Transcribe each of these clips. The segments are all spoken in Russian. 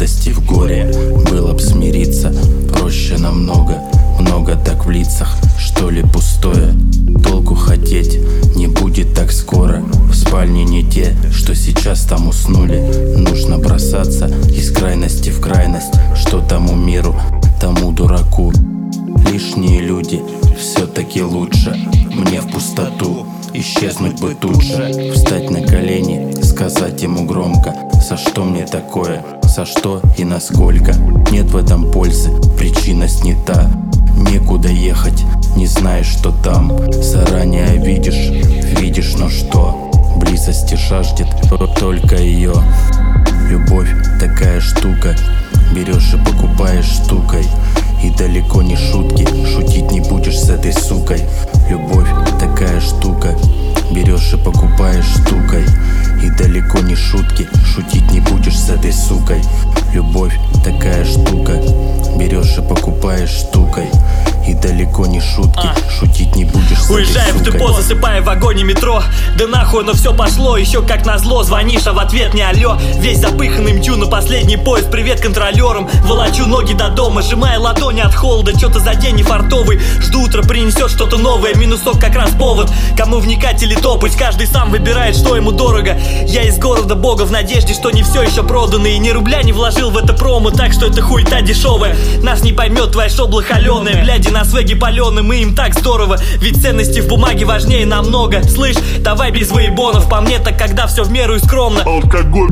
радости, в горе. Было б смириться проще намного. Много так в лицах, что ли пустое. Толку хотеть не будет так скоро. В спальне не те, что сейчас там уснули. Нужно бросаться из крайности в крайность. Что тому миру, тому дураку. Лишние люди все-таки лучше. Мне в пустоту исчезнуть бы тут же. Встать на колени, сказать ему громко: за что мне такое, за что и насколько. Нет в этом пользы, причина снята. Некуда ехать, не знаешь, что там. Заранее видишь, но что? Близости жаждет только ее. Любовь такая штука, берешь и покупаешь штукой. И далеко не шутки, шутить не будешь с этой сукой. Любовь такая штука, берешь и покупаешь штукой. И далеко не шутки, шутить не будешь с этой сукой. Любовь такая штука, берешь и покупаешь штукой. И далеко не шутки, шутить не будешь с этой сукой. Уезжаем в депо, засыпая в вагоне метро. Да нахуй, но все пошло, еще как назло. Звонишь, а в ответ не алло. Весь запыханный мчу на последний поезд. Привет контролерам, волочу ноги до дома, сжимая ладони от холода. Че-то за день не фартовый. Жду, утро принесет что-то новое. Минусок как раз повод. Кому вникать или топать, каждый сам выбирает, что ему дорого. Я из города бога в надежде, что не все еще продано. И ни рубля не вложил в это промо, так что это хуета дешевая. Нас не поймет твоя шобла холеная. Бляди на свеге паленым, и им так здорово. Ведь ценности в бумаге важнее намного. Слышь, давай без выебонов. По мне так, когда все в меру и скромно. Алкоголь.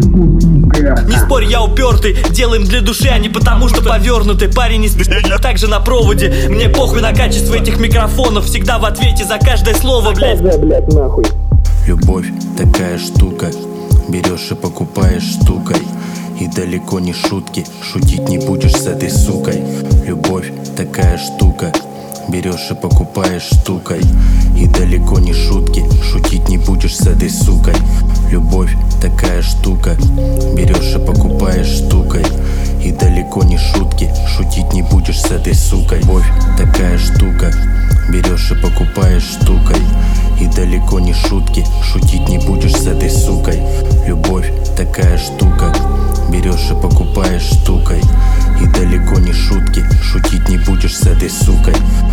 Не спорь, я упертый. Делаем для души, а не потому что повернутый. Парень из также на проводе. Мне похуй на качество этих микрофонов. Всегда в ответе за каждое слово, блядь. Нахуй. Любовь такая штука, берешь и покупаешь штукой. И далеко не шутки, шутить не будешь с этой сукой. Любовь такая штука, берешь и покупаешь штукой. И далеко не шутки, шутить не будешь с этой сукой. Любовь такая штука, берешь и покупаешь штукой. И далеко не шутки, шутить не будешь с этой сукой. Любовь такая штука, берешь и покупаешь штукой. И далеко не шутки, шутить не будешь с этой сукой. Любовь такая штука, берешь и покупаешь штукой. И далеко не шутки, шутить не будешь с этой сукой.